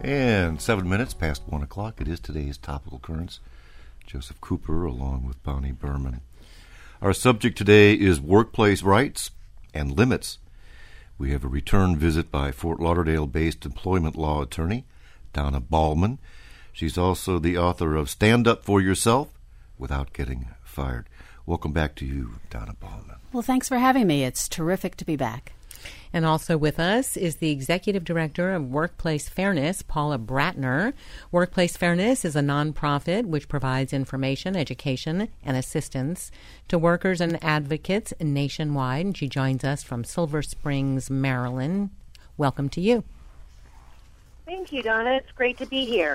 And 7 minutes past 1 o'clock, it is today's Topical Currents. Joseph Cooper along with Bonnie Berman. Our subject today is workplace rights and limits. We have a return visit by Fort Lauderdale-based employment law attorney Donna Ballman. She's also the author of Stand Up for Yourself Without Getting Fired. Welcome back to you, Donna Ballman. Well, thanks for having me. It's terrific to be back. And also with us is the Executive Director of Workplace Fairness, Paula Bratner. Workplace Fairness is a nonprofit which provides information, education, and assistance to workers and advocates nationwide. And she joins us from Silver Springs, Maryland. Welcome to you. Thank you, Donna. It's great to be here.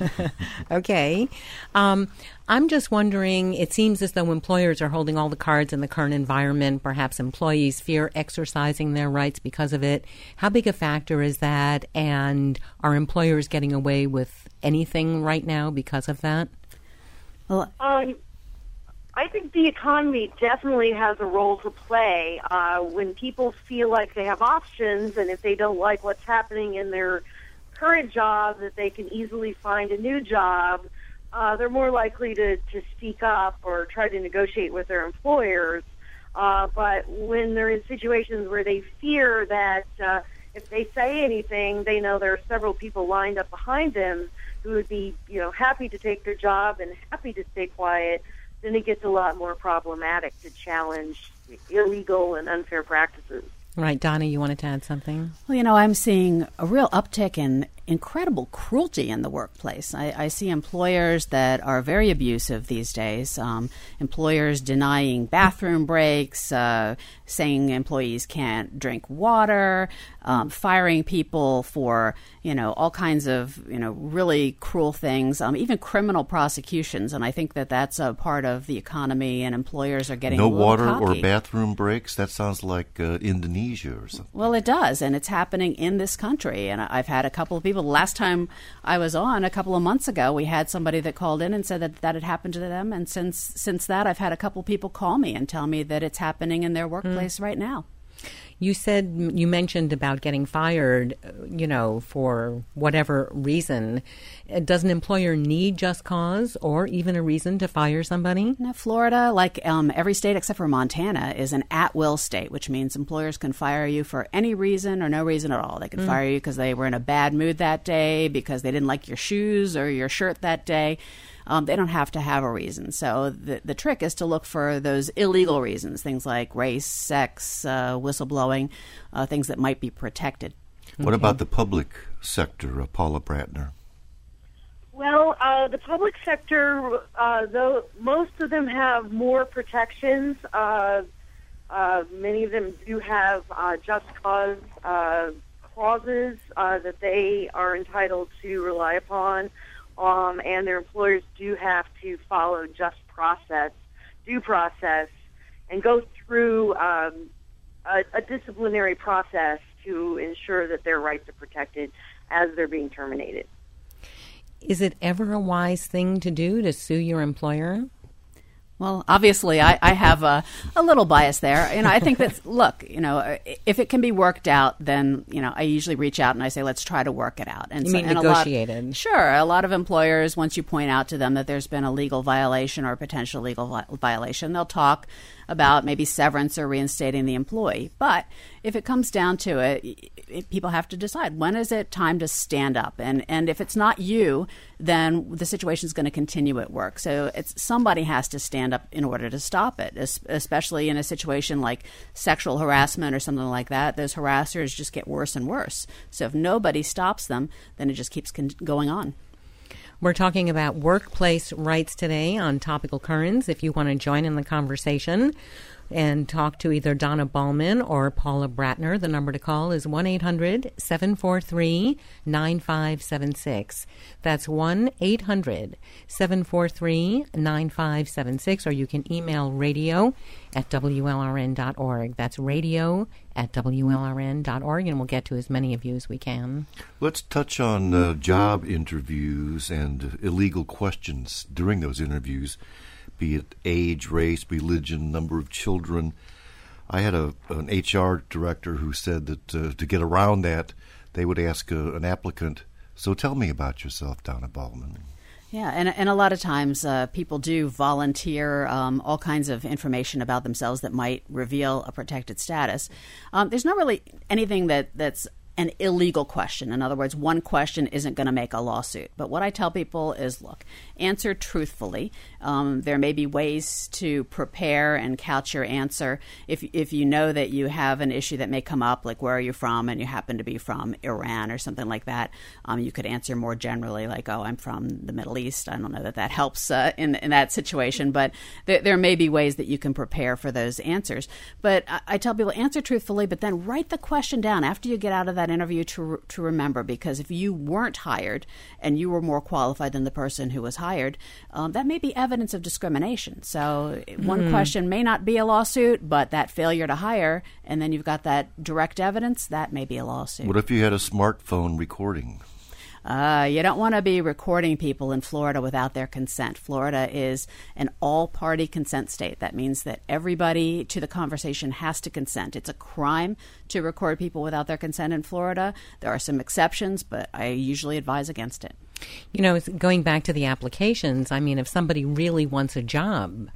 Okay. I'm just wondering, it seems as though employers are holding all the cards in the current environment. Perhaps employees fear exercising their rights because of it. How big a factor is that? And are employers getting away with anything right now because of that? Well, I think the economy definitely has a role to play. When people feel like they have options, and if they don't like what's happening in their current job, that they can easily find a new job, they're more likely to speak up or try to negotiate with their employers. But when they're in situations where they fear that if they say anything, they know there are several people lined up behind them who would be, happy to take their job and happy to stay quiet, then it gets a lot more problematic to challenge illegal and unfair practices. Right. Donna, you wanted to add something? Well, I'm seeing a real uptick in incredible cruelty in the workplace. I see employers that are very abusive these days. Employers denying bathroom breaks, saying employees can't drink water, firing people for, all kinds of, really cruel things, even criminal prosecutions. And I think that that's a part of the economy, and employers are getting a little water cocky. or bathroom breaks? That sounds like Indonesia or something. Well, it does, and it's happening in this country. And I've had a couple of people. The last time I was on, a couple of months ago, we had somebody that called in and said that had happened to them. And since that, I've had a couple of people call me and tell me that it's happening in their workplace right now. You mentioned about getting fired, for whatever reason. Does an employer need just cause or even a reason to fire somebody? Now, Florida, like every state except for Montana, is an at-will state, which means employers can fire you for any reason or no reason at all. They can fire you because they were in a bad mood that day, because they didn't like your shoes or your shirt that day. They don't have to have a reason. So the trick is to look for those illegal reasons, things like race, sex, whistleblowing, things that might be protected. What about the public sector, Paula Bratner? Well, the public sector, though most of them have more protections, many of them do have just cause clauses that they are entitled to rely upon. And their employers do have to follow due process, and go through a disciplinary process to ensure that their rights are protected as they're being terminated. Is it ever a wise thing to do to sue your employer? Well, obviously, I have a little bias there. I think that, look, if it can be worked out, then, I usually reach out and I say, let's try to work it out. And you mean negotiated? Sure. A lot of employers, once you point out to them that there's been a legal violation or a potential legal violation, they'll talk about maybe severance or reinstating the employee. But if it comes down to it, people have to decide, when is it time to stand up? And if it's not you, then the situation is going to continue at work. So somebody has to stand up in order to stop it, especially in a situation like sexual harassment or something like that. Those harassers just get worse and worse. So if nobody stops them, then it just keeps going on. We're talking about workplace rights today on Topical Currents. If you want to join in the conversation and talk to either Donna Ballman or Paula Bratner, the number to call is 1-800-743-9576. That's 1-800-743-9576, or you can email radio@WLRN.org. That's radio@WLRN.org, and we'll get to as many of you as we can. Let's touch on job interviews and illegal questions during those interviews, be it age, race, religion, number of children. I had an HR director who said that to get around that, they would ask an applicant So tell me about yourself, Donna Baldwin. Yeah, and a lot of times people do volunteer all kinds of information about themselves that might reveal a protected status. There's not really anything that's an illegal question. In other words, one question isn't going to make a lawsuit. But what I tell people is, look, answer truthfully. There may be ways to prepare and couch your answer. If you know that you have an issue that may come up, like where are you from, and you happen to be from Iran or something like that, you could answer more generally, like, oh, I'm from the Middle East. I don't know that helps in that situation, but there may be ways that you can prepare for those answers. But I tell people, answer truthfully, but then write the question down after you get out of that interview to remember, because if you weren't hired and you were more qualified than the person who was hired, that may be evidence of discrimination. So one question may not be a lawsuit, but that failure to hire, and then you've got that direct evidence, that may be a lawsuit. What if you had a smartphone recording? You don't want to be recording people in Florida without their consent. Florida is an all-party consent state. That means that everybody to the conversation has to consent. It's a crime to record people without their consent in Florida. There are some exceptions, but I usually advise against it. You know, going back to the applications, I mean, if somebody really wants a job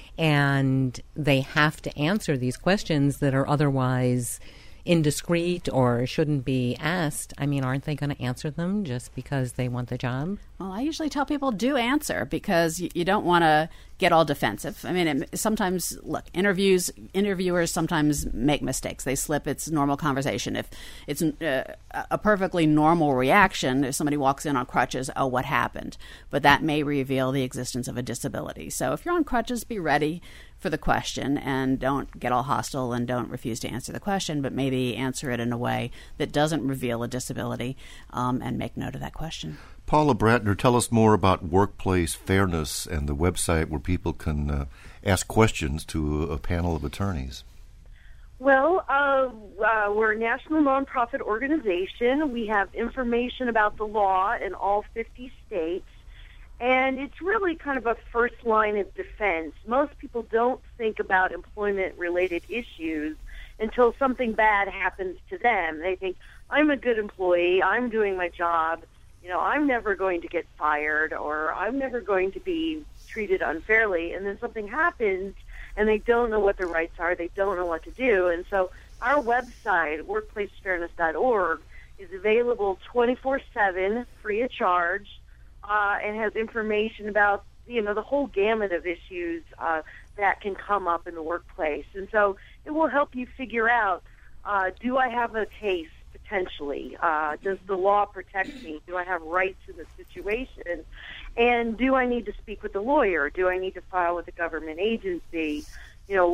and they have to answer these questions that are otherwise indiscreet or shouldn't be asked, I mean, aren't they going to answer them just because they want the job? Well, I usually tell people do answer, because you don't want to get all defensive. I mean, sometimes, look, interviewers sometimes make mistakes. They slip. It's normal conversation. If it's a perfectly normal reaction, if somebody walks in on crutches, oh, what happened? But that may reveal the existence of a disability. So if you're on crutches, be ready for the question and don't get all hostile and don't refuse to answer the question, but maybe answer it in a way that doesn't reveal a disability, and make note of that question. Paula Bratner, tell us more about Workplace Fairness and the website where people can ask questions to a panel of attorneys. Well, we're a national nonprofit organization. We have information about the law in all 50 states, and it's really kind of a first line of defense. Most people don't think about employment-related issues until something bad happens to them. They think, I'm a good employee, I'm doing my job, you know, I'm never going to get fired, or I'm never going to be treated unfairly, and then something happens and they don't know what their rights are, they don't know what to do. And so our website, workplacefairness.org, is available 24/7, free of charge, and has information about, you know, the whole gamut of issues that can come up in the workplace. And so it will help you figure out, do I have a case potentially? Does the law protect me? Do I have rights in the situation? And do I need to speak with a lawyer? Do I need to file with a government agency? You know,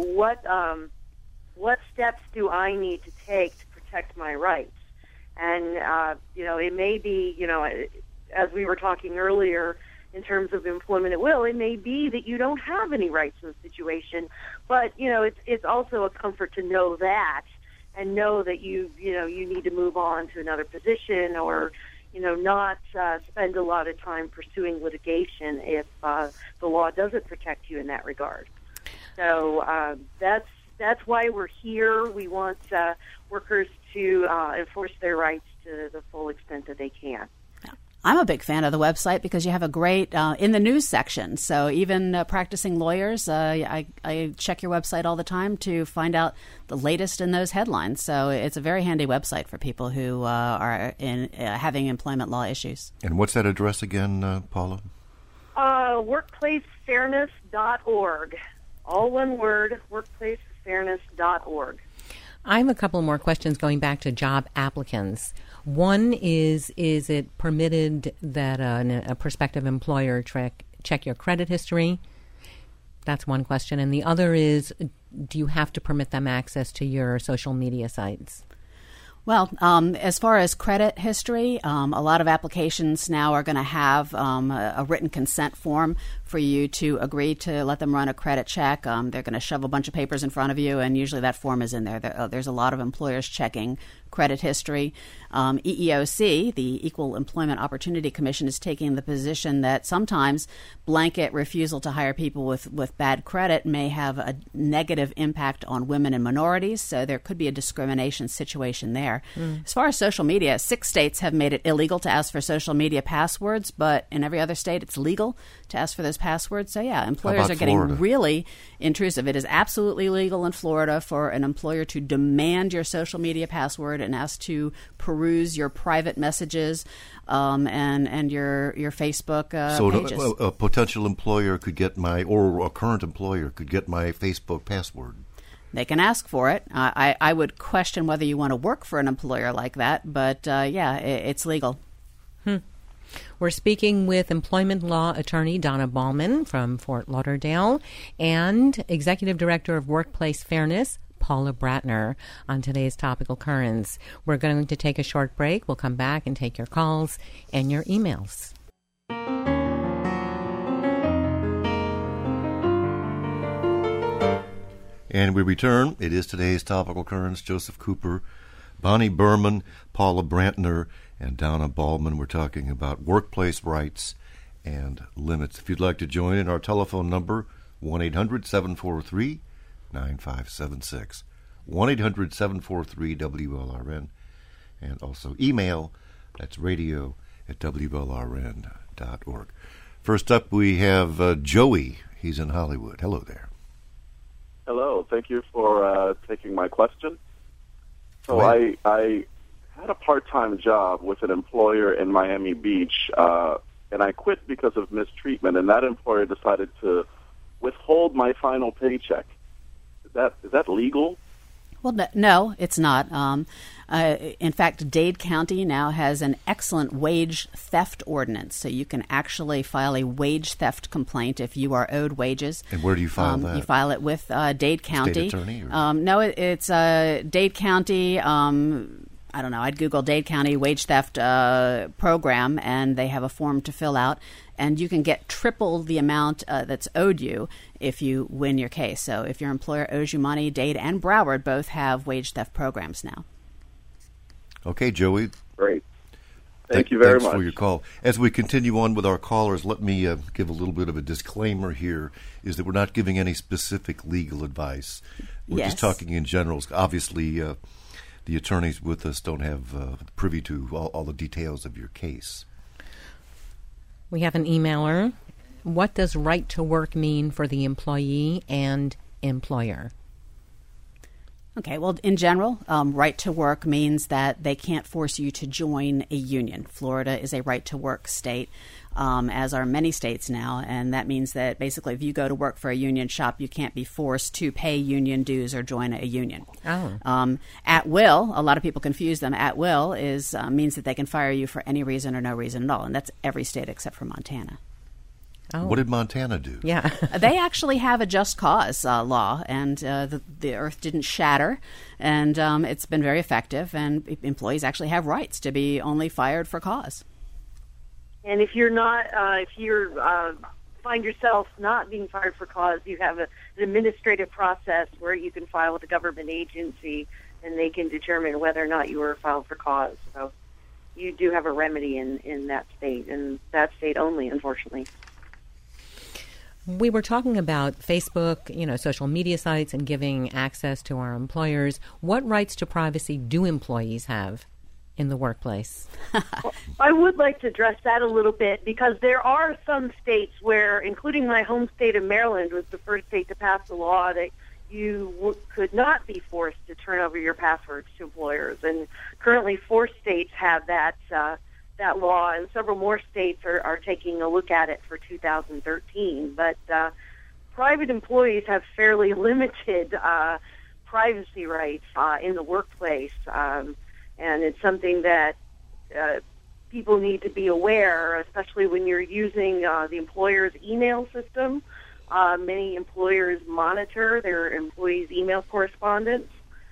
what steps do I need to take to protect my rights? And, you know, it may be, you know, as we were talking earlier, in terms of employment at will, it may be that you don't have any rights in the situation, but, you know, it's also a comfort to know that, and know that you need to move on to another position, or, you know, not spend a lot of time pursuing litigation if the law doesn't protect you in that regard. So that's why we're here. We want workers to enforce their rights to the full extent that they can. I'm a big fan of the website because you have a great in the news section. So even practicing lawyers, I check your website all the time to find out the latest in those headlines. So it's a very handy website for people who are in having employment law issues. And what's that address again, Paula? Workplacefairness.org. All one word, workplacefairness.org. I have a couple more questions going back to job applicants. One is it permitted that a prospective employer check your credit history? That's one question. And the other is, do you have to permit them access to your social media sites? Well, as far as credit history, a lot of applications now are going to have a written consent form for you to agree to let them run a credit check. They're going to shove a bunch of papers in front of you, and usually that form is in there. There's a lot of employers checking credit history. EEOC, the Equal Employment Opportunity Commission, is taking the position that sometimes blanket refusal to hire people with bad credit may have a negative impact on women and minorities, so there could be a discrimination situation there. As far as social media, 6 states have made it illegal to ask for social media passwords, but in every other state it's legal to ask for those passwords. So yeah, employers are getting Florida? really intrusive. It is absolutely legal in Florida for an employer to demand your social media password and ask to peruse your private messages and your Facebook pages. So a potential employer could get or a current employer could get my Facebook password. They can ask for it. I would question whether you want to work for an employer like that, but it's legal. We're speaking with employment law attorney Donna Ballman from Fort Lauderdale and Executive Director of Workplace Fairness, Paula Bratner, on today's Topical Currents. We're going to take a short break. We'll come back and take your calls and your emails. And we return. It is today's Topical Currents. Joseph Cooper, Bonnie Berman, Paula Brantner, and Donna Ballman. We're talking about workplace rights and limits. If you'd like to join in, our telephone number, 1-800-743-9576. 1-800-743-WLRN. And also email, that's radio@WLRN.org. First up, we have Joey. He's in Hollywood. Hello there. Hello. Thank you for taking my question. So I had a part-time job with an employer in Miami Beach, and I quit because of mistreatment, and that employer decided to withhold my final paycheck. Is that legal? Well, no, it's not. In fact, Dade County now has an excellent wage theft ordinance, so you can actually file a wage theft complaint if you are owed wages. And where do you file that? You file it with Dade County. State attorney? No, it's Dade County. I don't know. I'd Google Dade County wage theft program, and they have a form to fill out. And you can get triple the amount that's owed you if you win your case. So if your employer owes you money, Dade and Broward both have wage theft programs now. Okay, Joey. Great. Thank you very much. Thanks for your call. As we continue on with our callers, let me give a little bit of a disclaimer here, is that we're not giving any specific legal advice. We're just talking in general. Obviously, the attorneys with us don't have privy to all the details of your case. We have an emailer. What does right to work mean for the employee and employer? Okay, well, in general, right to work means that they can't force you to join a union. Florida is a right to work state, as are many states now, and that means that basically if you go to work for a union shop, you can't be forced to pay union dues or join a union. At will, a lot of people confuse them. At will means that they can fire you for any reason or no reason at all, and that's every state except for Montana. Oh. What did Montana do? Yeah. They actually have a just cause law, and the earth didn't shatter, and it's been very effective, and employees actually have rights to be only fired for cause. And if you're not, find yourself not being fired for cause, you have an administrative process where you can file with a government agency, and they can determine whether or not you were filed for cause. So you do have a remedy in that state, and that state only, unfortunately. We were talking about Facebook, social media sites and giving access to our employers. What rights to privacy do employees have in the workplace? Well, I would like to address that a little bit because there are some states where, including my home state of Maryland, was the first state to pass the law that you could not be forced to turn over your passwords to employers. And currently 4 states have that law, and several more states are taking a look at it for 2013. But private employees have fairly limited privacy rights in the workplace, and it's something that people need to be aware, especially when you're using the employer's email system. Many employers monitor their employees' email correspondence.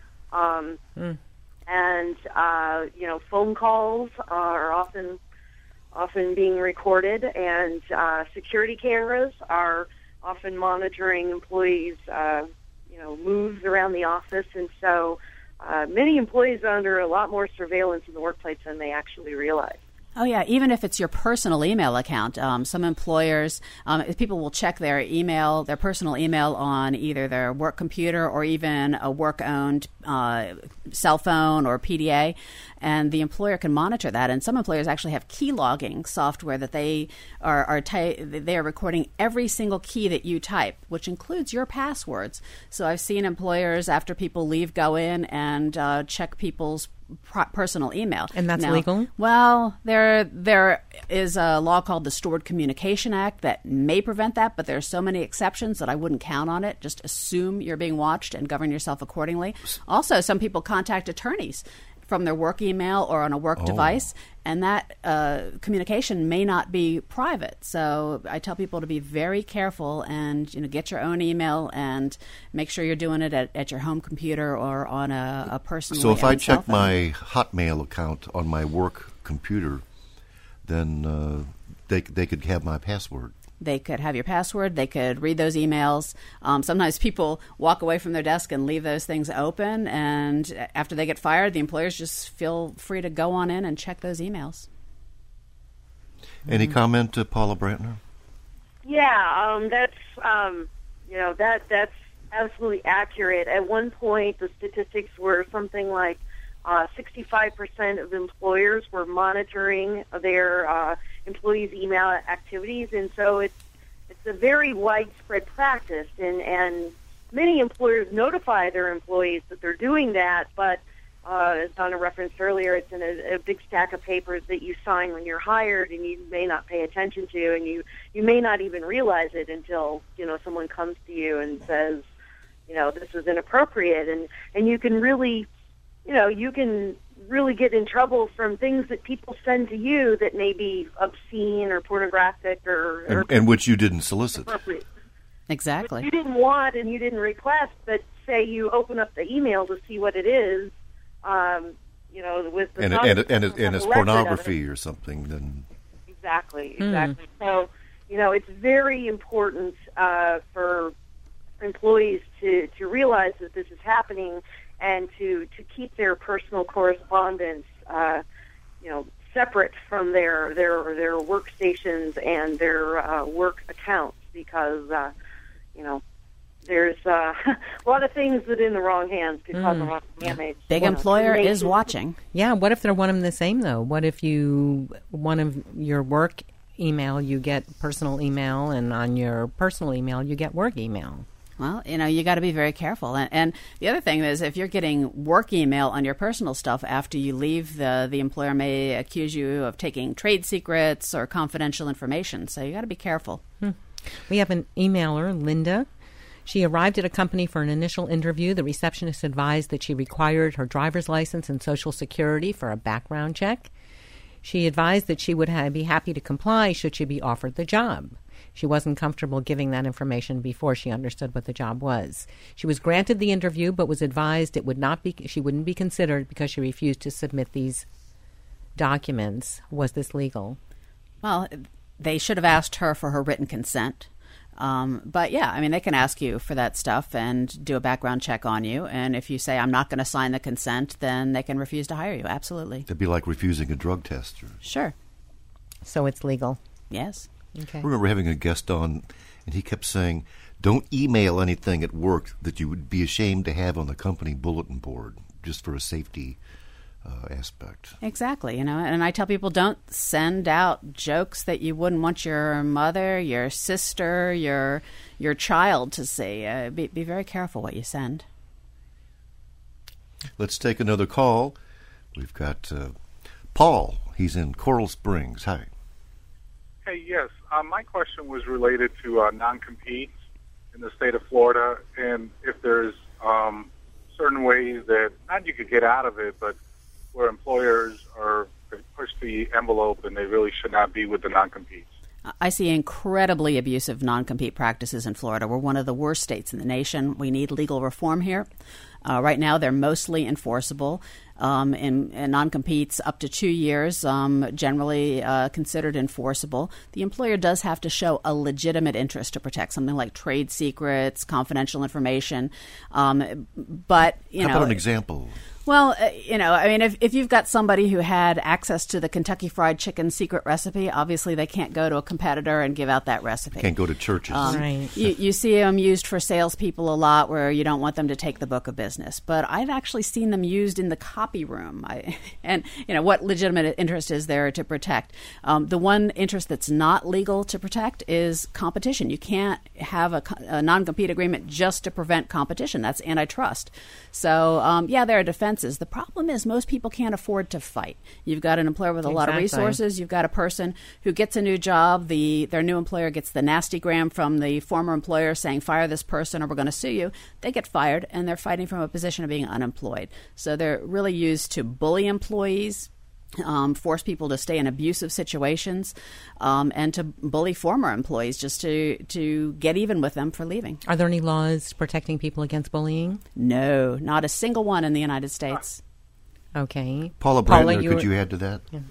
And phone calls are often being recorded, and security cameras are often monitoring employees' moves around the office. And so many employees are under a lot more surveillance in the workplace than they actually realize. Oh, yeah. Even if it's your personal email account, some employers, people will check their email, their personal email on either their work computer or even a work-owned cell phone or PDA, and the employer can monitor that. And some employers actually have key logging software that they they are recording every single key that you type, which includes your passwords. So I've seen employers, after people leave, go in and check people's personal email. And that's now, legal? Well, there is a law called the Stored Communication Act that may prevent that, but there are so many exceptions that I wouldn't count on it. Just assume you're being watched and govern yourself accordingly. Also, some people contact attorneys from their work email or on a work device, and that communication may not be private. So I tell people to be very careful and get your own email and make sure you're doing it at your home computer or on a personal. So if I check my Hotmail account on my work computer, then they could have my password. They could have your password. They could read those emails. Sometimes people walk away from their desk and leave those things open, and after they get fired, the employers just feel free to go on in and check those emails. Any comment, Paula Brantner? Yeah, that's absolutely accurate. At one point, the statistics were something like 65% of employers were monitoring their employees' email activities, and so it's a very widespread practice. And many employers notify their employees that they're doing that, but as Donna referenced earlier, it's in a big stack of papers that you sign when you're hired, and you may not pay attention to, and you may not even realize it until someone comes to you and says, this is inappropriate, and you can really. You can really get in trouble from things that people send to you that may be obscene or pornographic or which you didn't solicit. Exactly. But you didn't want and you didn't request, but say you open up the email to see what it is, with the and it's pornography or something. Then exactly. So it's very important for employees to realize that this is happening, and to keep their personal correspondence, separate from their workstations and their work accounts, because there's a lot of things that in the wrong hands could cause a lot of damage. Big employer is watching. Yeah. What if they're one and the same though? What if one of your work email you get personal email, and on your personal email you get work email? Well, you got to be very careful. And the other thing is, if you're getting work email on your personal stuff after you leave, the employer may accuse you of taking trade secrets or confidential information. So you got to be careful. We have an emailer, Linda. She arrived at a company for an initial interview. The receptionist advised that she required her driver's license and Social Security for a background check. She advised that she would be happy to comply should she be offered the job. She wasn't comfortable giving that information before she understood what the job was. She was granted the interview, but was advised she wouldn't be considered because she refused to submit these documents. Was this legal? Well, they should have asked her for her written consent. But yeah, they can ask you for that stuff and do a background check on you. And if you say, I'm not going to sign the consent, then they can refuse to hire you. Absolutely. It'd be like refusing a drug test. Sure. So it's legal. Yes. Okay. I remember having a guest on, and he kept saying, don't email anything at work that you would be ashamed to have on the company bulletin board, just for a safety aspect. Exactly. And I tell people, don't send out jokes that you wouldn't want your mother, your sister, your child to see. Be very careful what you send. Let's take another call. We've got Paul. He's in Coral Springs. Hi. Hey, yes. My question was related to non-competes in the state of Florida, and if there's certain ways that, not you could get out of it, but where employers are push the envelope and they really should not be with the non-competes. I see incredibly abusive non-compete practices in Florida. We're one of the worst states in the nation. We need legal reform here. Right now, they're mostly enforceable. In non-competes up to 2 years, generally considered enforceable. The employer does have to show a legitimate interest to protect something like trade secrets, confidential information. But how about an example? Well, I mean, if you've got somebody who had access to the Kentucky Fried Chicken secret recipe, obviously they can't go to a competitor and give out that recipe. Can't go to churches. Right. You see them used for salespeople a lot where you don't want them to take the book of business. But I've actually seen them used in the copy room. And what legitimate interest is there to protect? The one interest that's not legal to protect is competition. You can't have a non-compete agreement just to prevent competition. That's antitrust. So, there are defenses. The problem is most people can't afford to fight. You've got an employer with a lot of resources. You've got a person who gets a new job. Their new employer gets the nasty gram from the former employer saying, fire this person or we're going to sue you. They get fired, and they're fighting from a position of being unemployed. So they're really used to bully employees, force people to stay in abusive situations, and to bully former employees just to get even with them for leaving. Are there any laws protecting people against bullying? No, not a single one in the United States. Okay. Paula Brandner, could you add to that? Is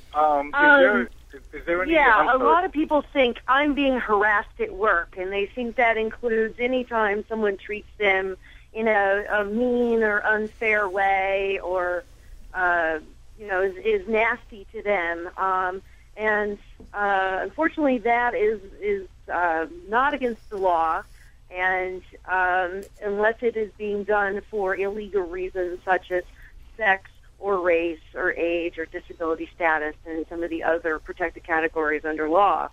there any? Yeah, a lot of people think I'm being harassed at work, and they think that includes any time someone treats them in a mean or unfair way, or is nasty to them. And unfortunately, that is not against the law, and unless it is being done for illegal reasons such as sex or race or age or disability status and some of the other protected categories under law.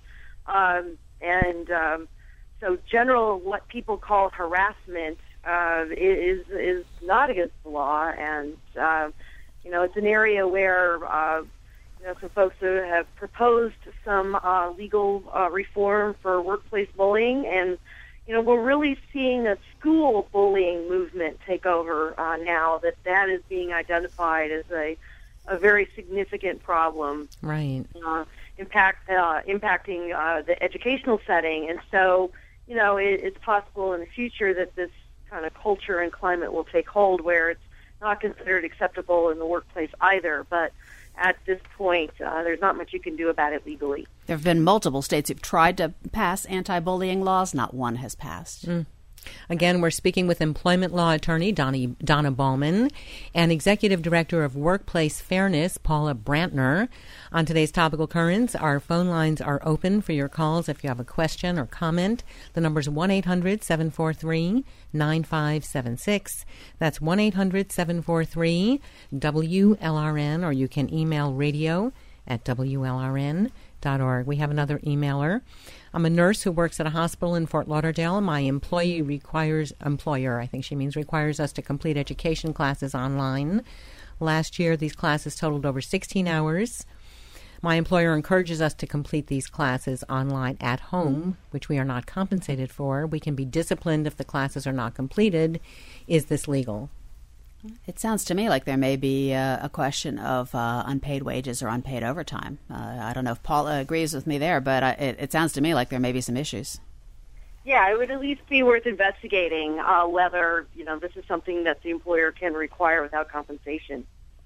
So general, what people call harassment is not against the law, and it's an area where some folks who have proposed some legal reform for workplace bullying, and we're really seeing a school bullying movement take over now. That is being identified as a very significant problem, right? Impacting the educational setting, and so it's possible in the future that this kind of culture and climate will take hold where it's not considered acceptable in the workplace either. But at this point, there's not much you can do about it legally. There have been multiple states who've tried to pass anti-bullying laws. Not one has passed. Again, we're speaking with employment law attorney Donna Ballman and Executive Director of Workplace Fairness, Paula Brantner. On today's Topical Currents, our phone lines are open for your calls if you have a question or comment. The number is 1-800-743-9576. That's 1-800-743-WLRN, or you can email radio@WLRN.org. We have another emailer. I'm a nurse who works at a hospital in Fort Lauderdale. My employer requires us to complete education classes online. Last year, these classes totaled over 16 hours. My employer encourages us to complete these classes online at home, which we are not compensated for. We can be disciplined if the classes are not completed. Is this legal? It sounds to me like there may be a question of unpaid wages or unpaid overtime. I don't know if Paula agrees with me there, but it sounds to me like there may be some issues. Yeah, it would at least be worth investigating whether this is something that the employer can require without compensation.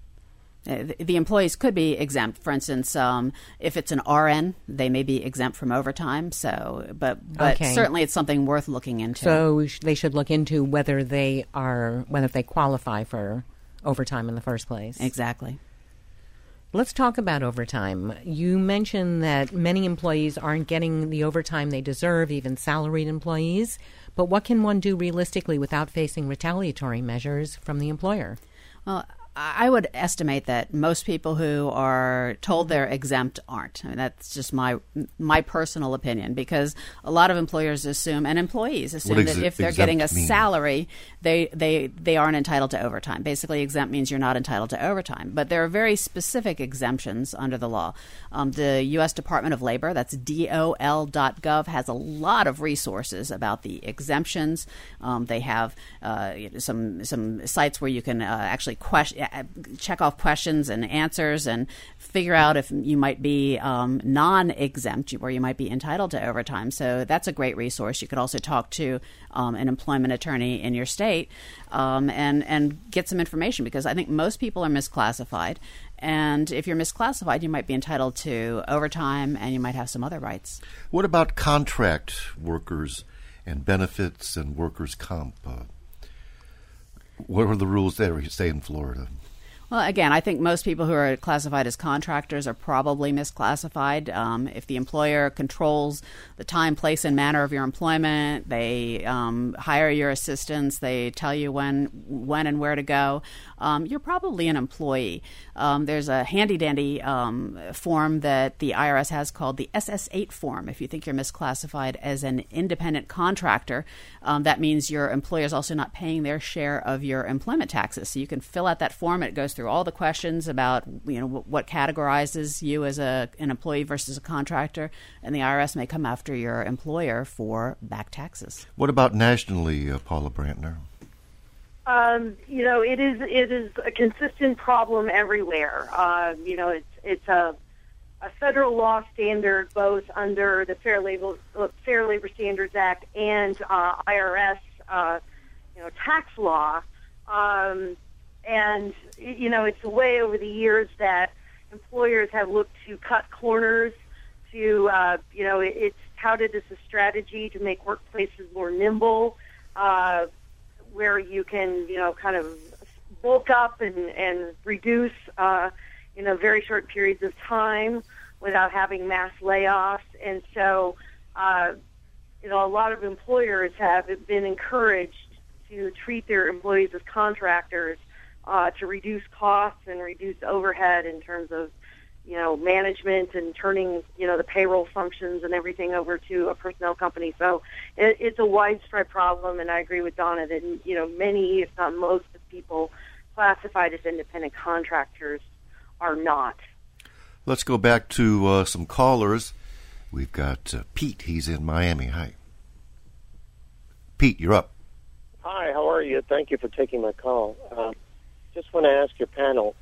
The employees could be exempt. For instance, if it's an RN, they may be exempt from overtime. So, but certainly it's something worth looking into. So they should look into whether they qualify for overtime in the first place. Exactly. Let's talk about overtime. You mentioned that many employees aren't getting the overtime they deserve, even salaried employees. But what can one do realistically without facing retaliatory measures from the employer? Well, I would estimate that most people who are told they're exempt aren't. I mean, that's just my personal opinion, because a lot of employers assume, and employees assume, that if they're getting a salary, they aren't entitled to overtime. Basically, exempt means you're not entitled to overtime. But there are very specific exemptions under the law. The U.S. Department of Labor, that's DOL.gov, has a lot of resources about the exemptions. They have some sites where you can actually check off questions and answers and figure out if you might be non-exempt, where you might be entitled to overtime. So that's a great resource. You could also talk to an employment attorney in your state and get some information, because I think most people are misclassified. And if you're misclassified, you might be entitled to overtime and you might have some other rights. What about contract workers and benefits and workers' comp? What are the rules there, say, in Florida? Well, again, I think most people who are classified as contractors are probably misclassified. If the employer controls the time, place, and manner of your employment, they hire your assistants, they tell you when and where to go, you're probably an employee. There's a handy-dandy form that the IRS has called the SS-8 form. If you think you're misclassified as an independent contractor, that means your employer is also not paying their share of your employment taxes. So you can fill out that form. It goes through all the questions about what categorizes you as an employee versus a contractor, and the IRS may come after your employer for back taxes. What about nationally, Paula Brantner? It is a consistent problem everywhere. It's a federal law standard both under the Fair Labor Standards Act and IRS tax law. And, it's a way over the years that employers have looked to cut corners, to, it's touted as a strategy to make workplaces more nimble, where you can, kind of bulk up and reduce, very short periods of time without having mass layoffs. And so, a lot of employers have been encouraged to treat their employees as contractors, to reduce costs and reduce overhead in terms of, management and turning, the payroll functions and everything over to a personnel company. So it's a widespread problem, and I agree with Donna that, many, if not most, of people classified as independent contractors are not. Let's go back to some callers. We've got Pete. He's in Miami. Hi. Pete, you're up. Hi, how are you? Thank you for taking my call. Just want to ask your panel,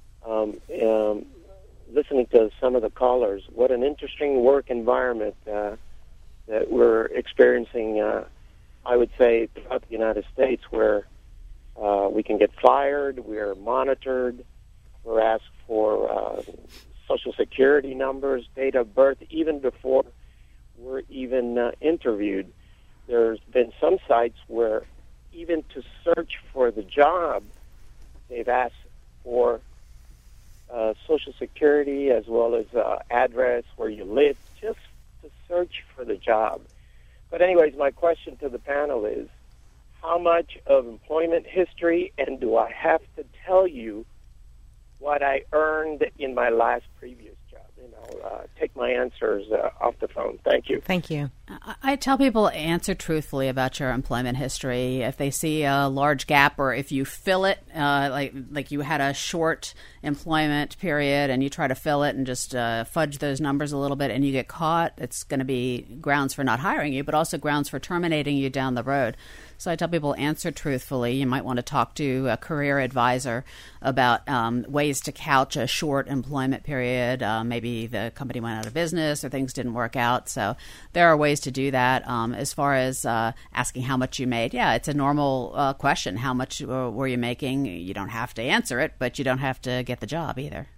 listening to some of the callers, what an interesting work environment that we're experiencing, I would say, throughout the United States, where we can get fired, we're monitored, we're asked for Social Security numbers, date of birth, even before we're even interviewed. There's been some sites where even to search for the job, they've asked for Social Security as well as address where you live, just to search for the job. But anyways, my question to the panel is, how much of employment history, and do I have to tell you what I earned in my last previous job? Take my answers off the phone. Thank you. Thank you. I tell people answer truthfully about your employment history. If they see a large gap, or if you fill it, like you had a short employment period and you try to fill it and just fudge those numbers a little bit and you get caught, it's going to be grounds for not hiring you, but also grounds for terminating you down the road. So I tell people answer truthfully. You might want to talk to a career advisor about ways to couch a short employment period. Maybe the company went out of business or things didn't work out. So there are ways to do that. As far as asking how much you made, yeah, it's a normal question. How much were you making? You don't have to answer it, but you don't have to get the job either.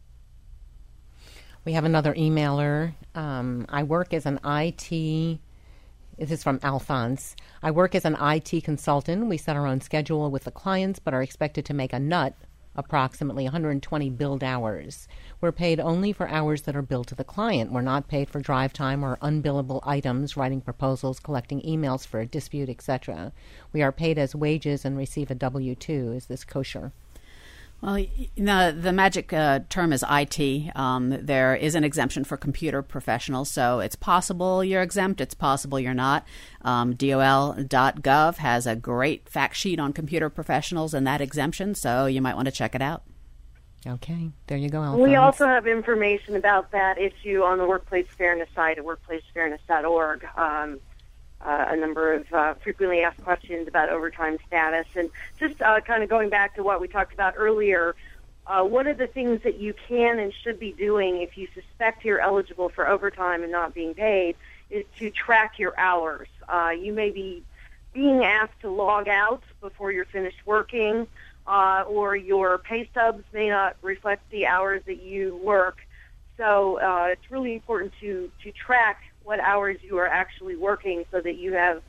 We have another emailer. I work as an IT... This is from Alphonse. I work as an IT consultant. We set our own schedule with the clients, but are expected to make a nut, approximately 120 billed hours. We're paid only for hours that are billed to the client. We're not paid for drive time or unbillable items, writing proposals, collecting emails for a dispute, etc. We are paid as wages and receive a W-2. Is this kosher? Well, the magic term is IT. There is an exemption for computer professionals, so it's possible you're exempt. It's possible you're not. DOL.gov has a great fact sheet on computer professionals and that exemption, so you might want to check it out. Okay, there you go, Alphonse. We also have information about that issue on the Workplace Fairness site at workplacefairness.org. A number of frequently asked questions about overtime status. And just kind of going back to what we talked about earlier, one of the things that you can and should be doing if you suspect you're eligible for overtime and not being paid is to track your hours. You may be being asked to log out before you're finished working, or your pay stubs may not reflect the hours that you work. So it's really important to track what hours you are actually working so that you have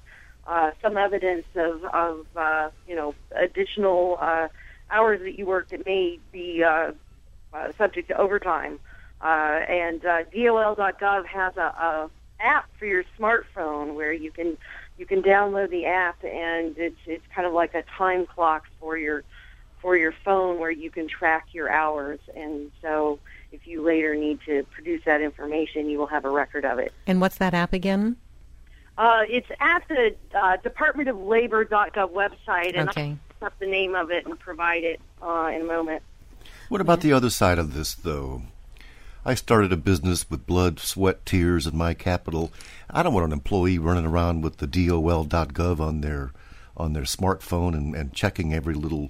some evidence of additional hours that you worked that may be subject to overtime. And DOL.gov has a app for your smartphone where you can download the app, and it's kind of like a time clock for your phone where you can track your hours. And so if you later need to produce that information, you will have a record of it. And what's that app again? It's at the DepartmentofLabor.gov website, and Okay. I'll look up the name of it and provide it in a moment. What about the other side of this, though? I started a business with blood, sweat, tears, and my capital. I don't want an employee running around with the DOL.gov on their smartphone and checking every little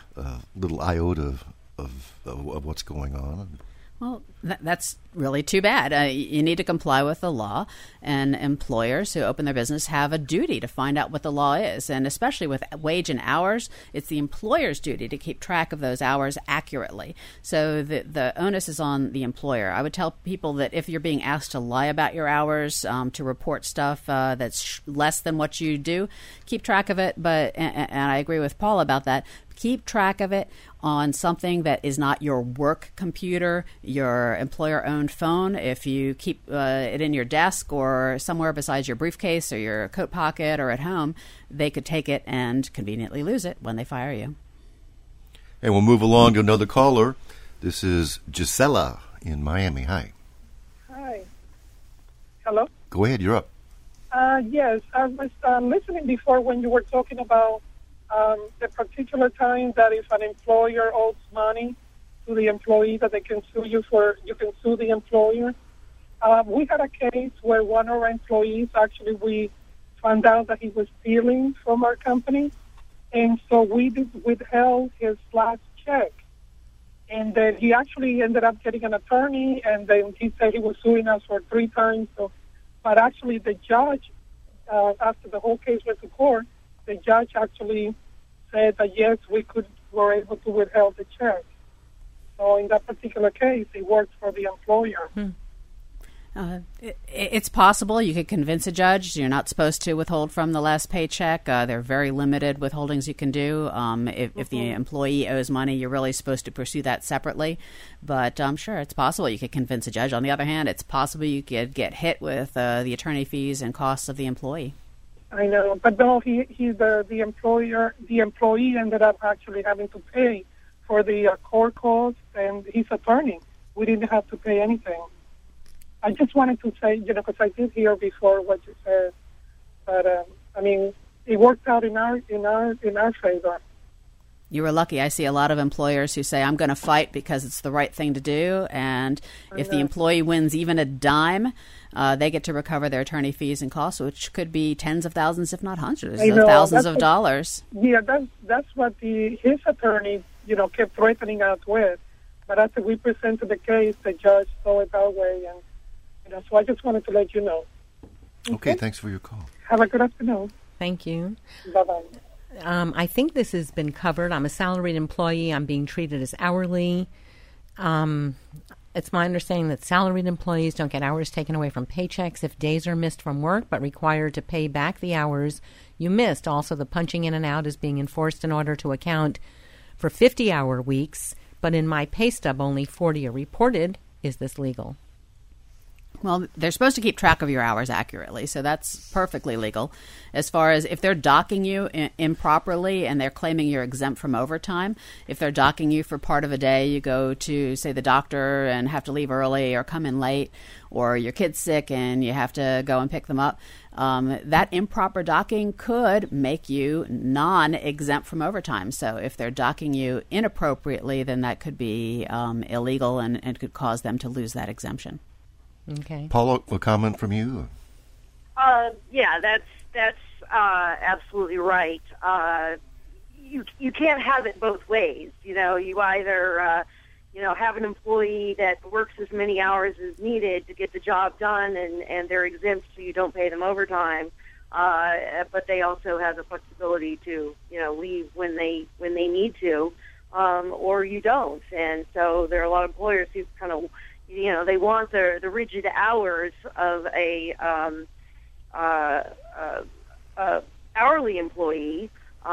iota of what's going on. Well, that's really too bad. You need to comply with the law, and employers who open their business have a duty to find out what the law is. And especially with wage and hours, it's the employer's duty to keep track of those hours accurately. So the onus is on the employer. I would tell people that if you're being asked to lie about your hours, to report stuff that's less than what you do, keep track of it. But and I agree with Paul about that. Keep track of it on something that is not your work computer, your employer-owned phone. If you keep it in your desk or somewhere besides your briefcase or your coat pocket or at home, they could take it and conveniently lose it when they fire you. And we'll move along to another caller. This is Gisela in Miami. Hi. Hi. Hello? Go ahead, you're up. Yes, I was listening before when you were talking about the particular time that if an employer owes money to the employee that they can sue you you can sue the employer. We had a case where one of our employees, actually we found out that he was stealing from our company, and so we withheld his last check. And then he actually ended up getting an attorney, and then he said he was suing us for 3 times. But actually the judge, after the whole case went to court, the judge actually said that, yes, we were able to withhold the check. So in that particular case, it worked for the employer. It's possible you could convince a judge you're not supposed to withhold from the last paycheck. There are very limited withholdings you can do. If the employee owes money, you're really supposed to pursue that separately. But I'm sure it's possible you could convince a judge. On the other hand, it's possible you could get hit with the attorney fees and costs of the employee. I know, but no, the employee ended up actually having to pay for the court costs and his attorney. We didn't have to pay anything. I just wanted to say, because I did hear before what you said, but it worked out in our favor. You were lucky. I see a lot of employers who say, I'm going to fight because it's the right thing to do. And if the employee wins even a dime, they get to recover their attorney fees and costs, which could be tens of thousands, if not hundreds of thousands of dollars. Yeah, that's what his attorney, kept threatening us with. But after we presented the case, the judge saw it that way. And, so I just wanted to let you know. Okay, thanks for your call. Have a good afternoon. Thank you. Bye-bye. I think this has been covered. I'm a salaried employee. I'm being treated as hourly. It's my understanding that salaried employees don't get hours taken away from paychecks if days are missed from work, but required to pay back the hours you missed. Also, the punching in and out is being enforced in order to account for 50-hour weeks, but in my pay stub, only 40 are reported. Is this legal? Well, they're supposed to keep track of your hours accurately, so that's perfectly legal. As far as if they're docking you improperly and they're claiming you're exempt from overtime, if they're docking you for part of a day, you go to, say, the doctor and have to leave early or come in late, or your kid's sick and you have to go and pick them up, that improper docking could make you non-exempt from overtime. So if they're docking you inappropriately, then that could be illegal and could cause them to lose that exemption. Okay. Paula, a comment from you? Yeah, that's absolutely right. You can't have it both ways. You either have an employee that works as many hours as needed to get the job done, and they're exempt, so you don't pay them overtime. But they also have the flexibility to leave when they need to, or you don't. And so there are a lot of employers who kind of they want the rigid hours of a hourly employee,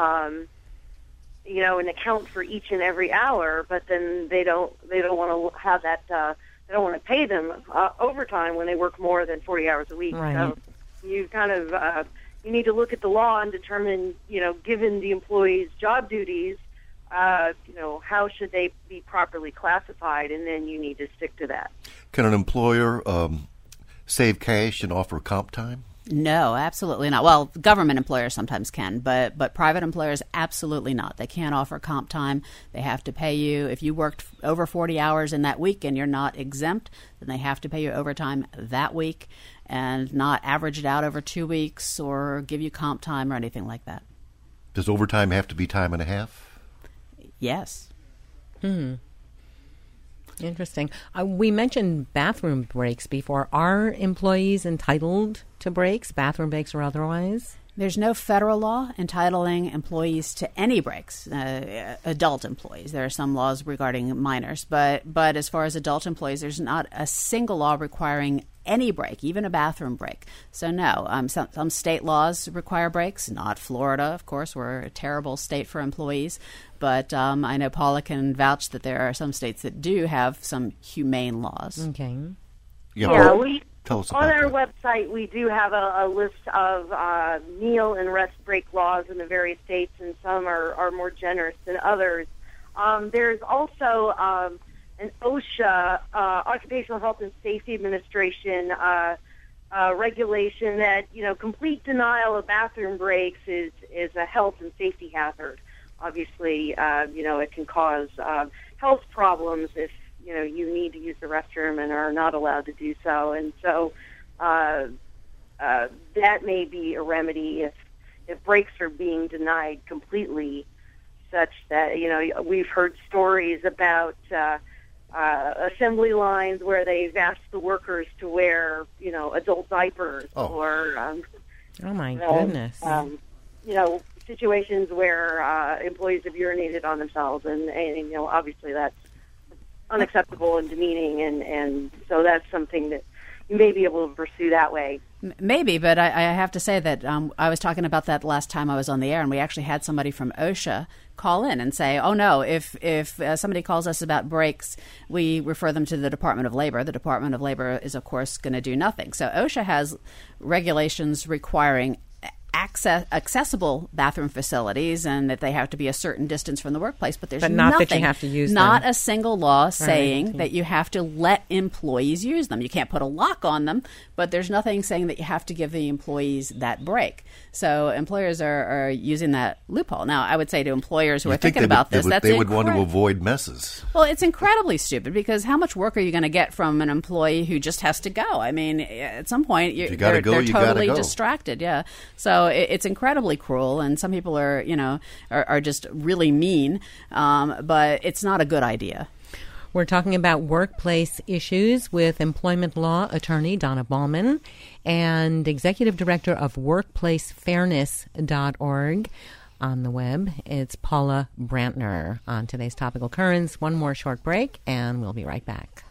and account for each and every hour, but then they don't want to have that. They don't want to pay them overtime when they work more than 40 hours a week. Right. So you kind of you need to look at the law and determine, given the employee's job duties, how should they be properly classified, and then you need to stick to that. Can an employer save cash and offer comp time? No, absolutely not. Well, government employers sometimes can, but private employers, absolutely not. They can't offer comp time. They have to pay you. If you worked over 40 hours in that week and you're not exempt, then they have to pay you overtime that week and not average it out over 2 weeks or give you comp time or anything like that. Does overtime have to be time and a half? Yes. Interesting. We mentioned bathroom breaks before. Are employees entitled to breaks, bathroom breaks or otherwise? There's no federal law entitling employees to any breaks, adult employees. There are some laws regarding minors, but as far as adult employees, there's not a single law requiring any break, even a bathroom break. So no, some state laws require breaks, not Florida, of course. We're a terrible state for employees. But I know Paula can vouch that there are some states that do have some humane laws. Okay. Yeah, tell us on about our that. website, we do have a list of meal and rest break laws in the various states, and some are more generous than others. There's also an OSHA, Occupational Health and Safety Administration, regulation that, complete denial of bathroom breaks is a health and safety hazard. Obviously, it can cause health problems if, you need to use the restroom and are not allowed to do so. And so that may be a remedy if breaks are being denied completely, such that, we've heard stories about assembly lines where they've asked the workers to wear, adult diapers or... oh, my goodness. Situations where employees have urinated on themselves, and obviously that's unacceptable and demeaning, and so that's something that you may be able to pursue that way. Maybe, but I have to say that I was talking about that last time I was on the air, and we actually had somebody from OSHA call in and say, oh, no, if somebody calls us about breaks, we refer them to the Department of Labor. The Department of Labor is, of course, going to do nothing. So OSHA has regulations requiring accessible bathroom facilities, and that they have to be a certain distance from the workplace, but there's not nothing, that you have to use not them. A single law saying that you have to let employees use them. You can't put a lock on them, but there's nothing saying that you have to give the employees that break. So employers are using that loophole. Now, I would say to employers who are thinking about this, they would want to avoid messes. Well, it's incredibly stupid, because how much work are you going to get from an employee who just has to go? I mean, at some point, they're totally distracted. Yeah. So it's incredibly cruel, and some people are just really mean, but it's not a good idea. We're talking about workplace issues with employment law attorney Donna Ballman and executive director of workplacefairness.org. On the web, it's Paula Brantner. On today's Topical Currents, one more short break, and we'll be right back.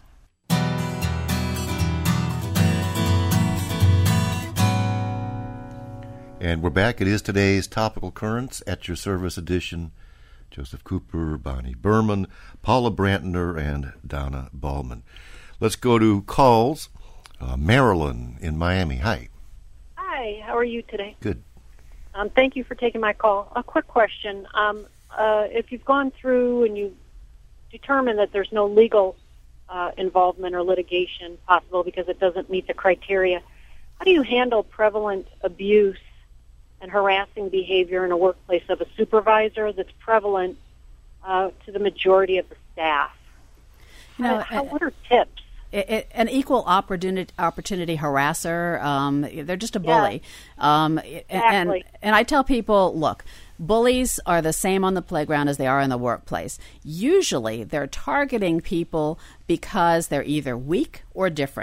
And we're back. It is today's Topical Currents at your service edition. Joseph Cooper, Bonnie Berman, Paula Brantner, and Donna Ballman. Let's go to calls. Marilyn in Miami. Hi. Hi. How are you today? Good. Thank you for taking my call. A quick question. If you've gone through and you determine that there's no legal involvement or litigation possible because it doesn't meet the criteria, how do you handle prevalent abuse and harassing behavior in a workplace of a supervisor that's prevalent to the majority of the staff? What are tips? An equal opportunity harasser, they're just a bully. Exactly. And I tell people, look, bullies are the same on the playground as they are in the workplace. Usually they're targeting people because they're either weak or different.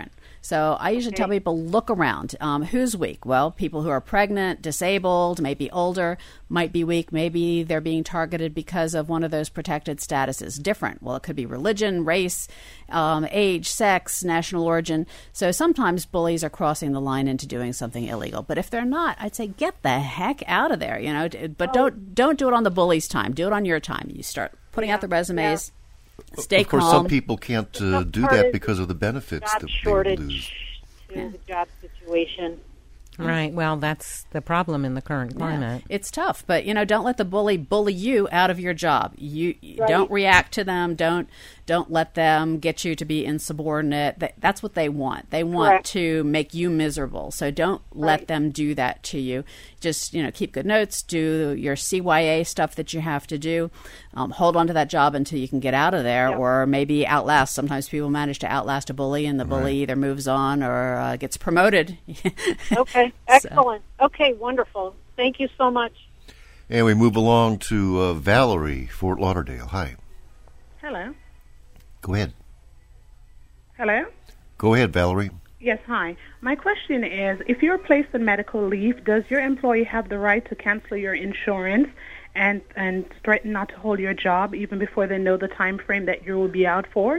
So I usually tell people, look around. Who's weak? Well, people who are pregnant, disabled, maybe older, might be weak. Maybe they're being targeted because of one of those protected statuses. Different. Well, it could be religion, race, age, sex, national origin. So sometimes bullies are crossing the line into doing something illegal. But if they're not, I'd say get the heck out of there. But don't do it on the bully's time. Do it on your time. You start putting out the resumes. Stay Of course, calm. some people can't do that because of the benefits job that shortage they lose. to the job situation. Right. Well, that's the problem in the current climate. It's tough, but don't let the bully you out of your job. You don't react to them. Don't let them get you to be insubordinate. That's what they want. They want to make you miserable. So don't let them do that to you. Just keep good notes. Do your CYA stuff that you have to do. Hold on to that job until you can get out of there, or maybe outlast. Sometimes people manage to outlast a bully, and the bully either moves on or gets promoted. Okay, excellent. Okay, wonderful. Thank you so much. And we move along to Valerie, Fort Lauderdale. Hi. Hello. Go ahead. Hello? Go ahead, Valerie. Yes, hi. My question is, if you're placed on medical leave, does your employee have the right to cancel your insurance and threaten not to hold your job even before they know the time frame that you will be out for?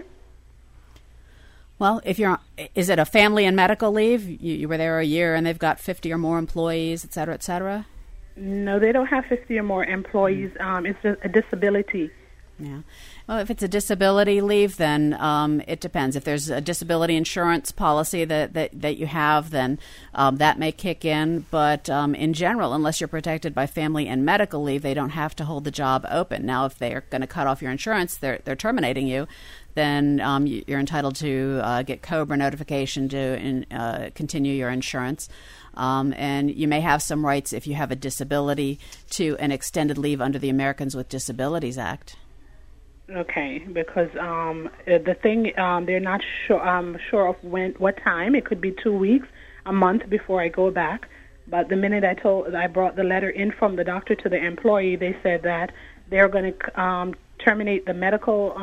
Well, is it a family and medical leave? You were there a year and they've got 50 or more employees, et cetera, et cetera? No, they don't have 50 or more employees. It's just a disability. Yeah. Well, if it's a disability leave, then it depends. If there's a disability insurance policy that you have, then that may kick in. But in general, unless you're protected by family and medical leave, they don't have to hold the job open. Now, if they're going to cut off your insurance, they're terminating you, then you're entitled to get COBRA notification to continue your insurance. And you may have some rights if you have a disability to an extended leave under the Americans with Disabilities Act. Okay, because the thing they're not sure of what time. It could be 2 weeks, a month before I go back. But the minute I brought the letter in from the doctor to the employee, they said that they're going to terminate the medical,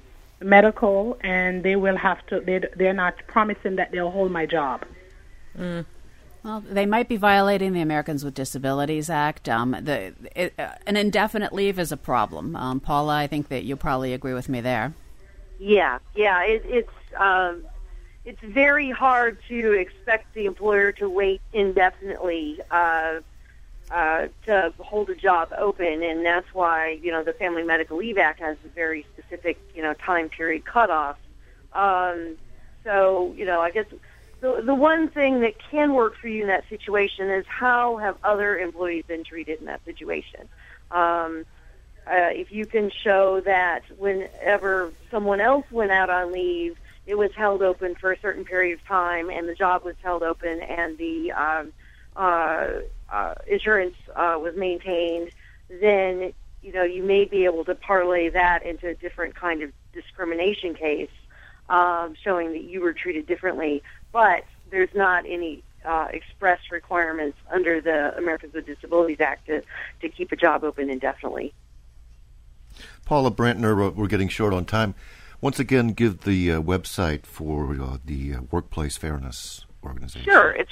and they will have to. They're not promising that they'll hold my job. Mm. Well, they might be violating the Americans with Disabilities Act. An indefinite leave is a problem. Paula, I think that you'll probably agree with me there. Yeah. It's very hard to expect the employer to wait indefinitely to hold a job open, and that's why the Family Medical Leave Act has a very specific time period cutoff. So I guess. The one thing that can work for you in that situation is how have other employees been treated in that situation. If you can show that whenever someone else went out on leave, it was held open for a certain period of time, and the job was held open, and the insurance was maintained, then you may be able to parlay that into a different kind of discrimination case, showing that you were treated differently. But there's not any express requirements under the Americans with Disabilities Act to keep a job open indefinitely. Paula Brantner, we're getting short on time. Once again, give the website for the Workplace Fairness Organization. Sure. It's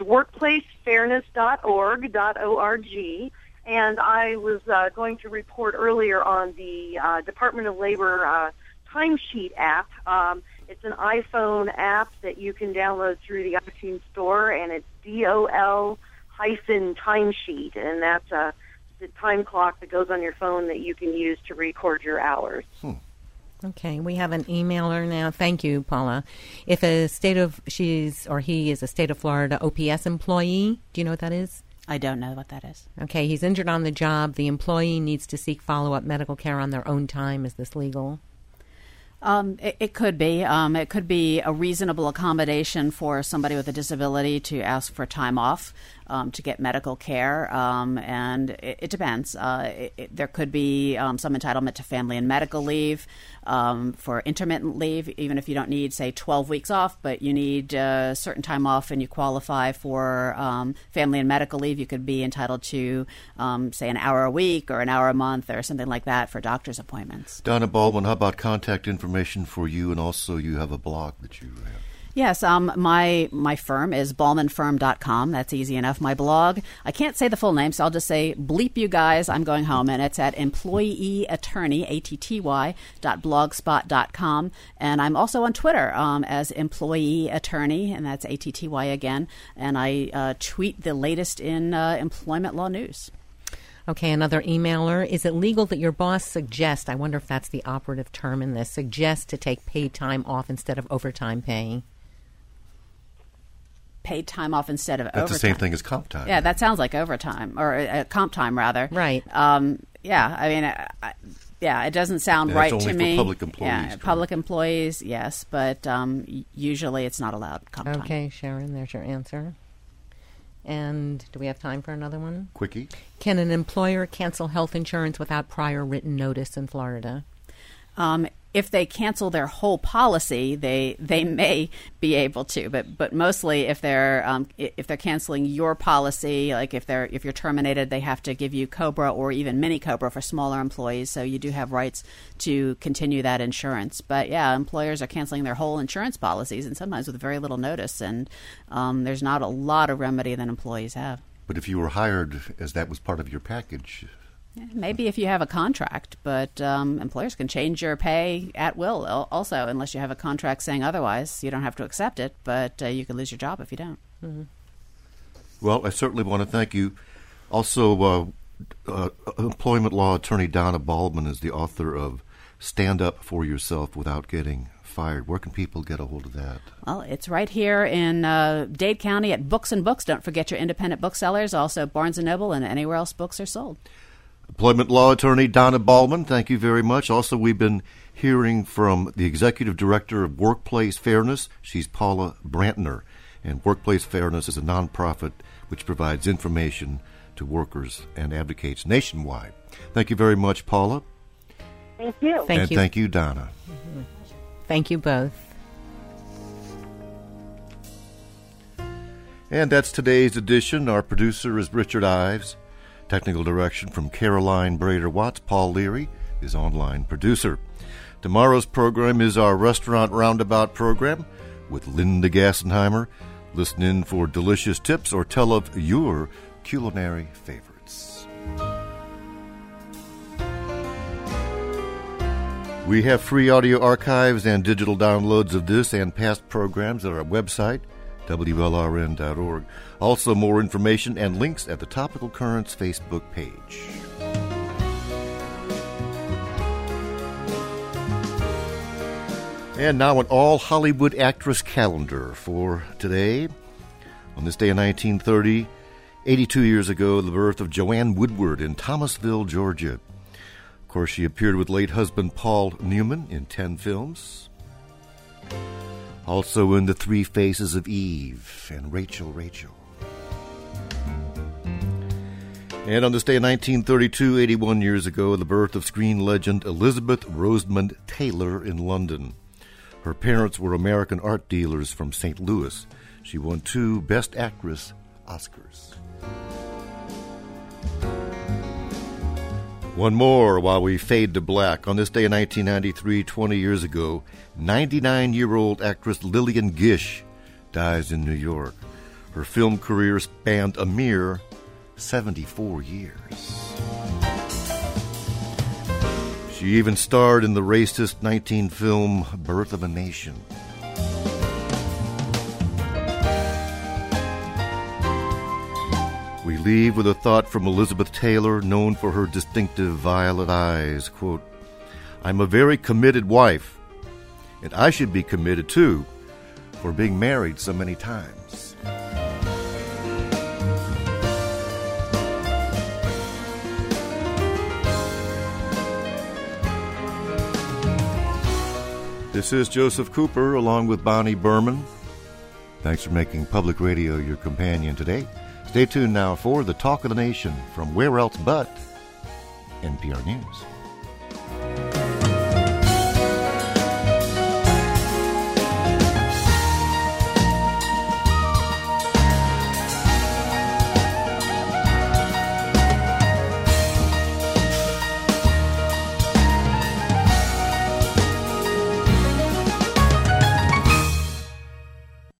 workplacefairness.org. And I was going to report earlier on the Department of Labor timesheet app. It's an iPhone app that you can download through the iTunes Store, and it's DOL-timesheet, and that's the time clock that goes on your phone that you can use to record your hours. Okay, we have an emailer now. Thank you, Paula. If she or he is a state of Florida OPS employee, do you know what that is? I don't know what that is. Okay, he's injured on the job. The employee needs to seek follow-up medical care on their own time. Is this legal? It could be. It could be a reasonable accommodation for somebody with a disability to ask for time off to get medical care, and it depends. There could be some entitlement to family and medical leave for intermittent leave, even if you don't need, say, 12 weeks off, but you need certain time off and you qualify for family and medical leave. You could be entitled to, say, an hour a week or an hour a month or something like that for doctor's appointments. Donna Baldwin, how about contact information for you? And also you have a blog that you have. Yes, my firm is ballmanfirm.com. That's easy enough. My blog, I can't say the full name, so I'll just say, bleep you guys, I'm going home, and it's at employeeattorney.blogspot.com. And I'm also on Twitter as Employee Attorney, and that's ATTY again, and I tweet the latest in employment law news. Okay, another emailer. Is it legal that your boss suggests, I wonder if that's the operative term in this, suggests to take paid time off instead of overtime pay? Paid time off instead of overtime. That's the same thing as comp time. Yeah, that sounds like overtime, or comp time, rather. Right. Yeah, I mean, it doesn't sound right to me. That's only for public employees. Yeah, public employees, yes, but usually it's not allowed comp time. Okay, Sharon, there's your answer. And do we have time for another one? Quickie. Can an employer cancel health insurance without prior written notice in Florida? If they cancel their whole policy, they may be able to, but mostly if they're canceling your policy, like if you're terminated, they have to give you COBRA or even mini COBRA for smaller employees. So you do have rights to continue that insurance. But yeah, employers are canceling their whole insurance policies, and sometimes with very little notice. And there's not a lot of remedy that employees have. But if you were hired as that was part of your package. Maybe if you have a contract, but employers can change your pay at will also, unless you have a contract saying otherwise. You don't have to accept it, but you could lose your job if you don't. Mm-hmm. Well, I certainly want to thank you. Also, employment law attorney Donna Baldwin is the author of Stand Up for Yourself Without Getting Fired. Where can people get a hold of that? Well, it's right here in Dade County at Books and Books. Don't forget your independent booksellers, also Barnes & Noble and anywhere else books are sold. Employment law attorney Donna Baldwin, thank you very much. Also, we've been hearing from the executive director of Workplace Fairness. She's Paula Brantner. And Workplace Fairness is a nonprofit which provides information to workers and advocates nationwide. Thank you very much, Paula. Thank you. Thank you. Thank you, Donna. Mm-hmm. Thank you both. And that's today's edition. Our producer is Richard Ives. Technical direction from Caroline Brader-Watts. Paul Leary is online producer. Tomorrow's program is our Restaurant Roundabout program with Linda Gassenheimer. Listen in for delicious tips or tell of your culinary favorites. We have free audio archives and digital downloads of this and past programs at our website, WLRN.org. Also, more information and links at the Topical Currents Facebook page. And now an all-Hollywood actress calendar for today. On this day in 1930, 82 years ago, the birth of Joanne Woodward in Thomasville, Georgia. Of course, she appeared with late husband Paul Newman in 10 films. Also in The Three Faces of Eve and Rachel. And on this day in 1932, 81 years ago, the birth of screen legend Elizabeth Rosamond Taylor in London. Her parents were American art dealers from St. Louis. She won 2 Best Actress Oscars. One more while we fade to black. On this day in 1993, 20 years ago, 99-year-old actress Lillian Gish dies in New York. Her film career spanned a mere 74 years. She even starred in the racist 19 film Birth of a Nation. We leave with a thought from Elizabeth Taylor, known for her distinctive violet eyes. Quote, "I'm a very committed wife, and I should be committed too, for being married so many times." This is Joseph Cooper along with Bonnie Berman. Thanks for making public radio your companion today. Stay tuned now for the Talk of the Nation from where else but NPR News.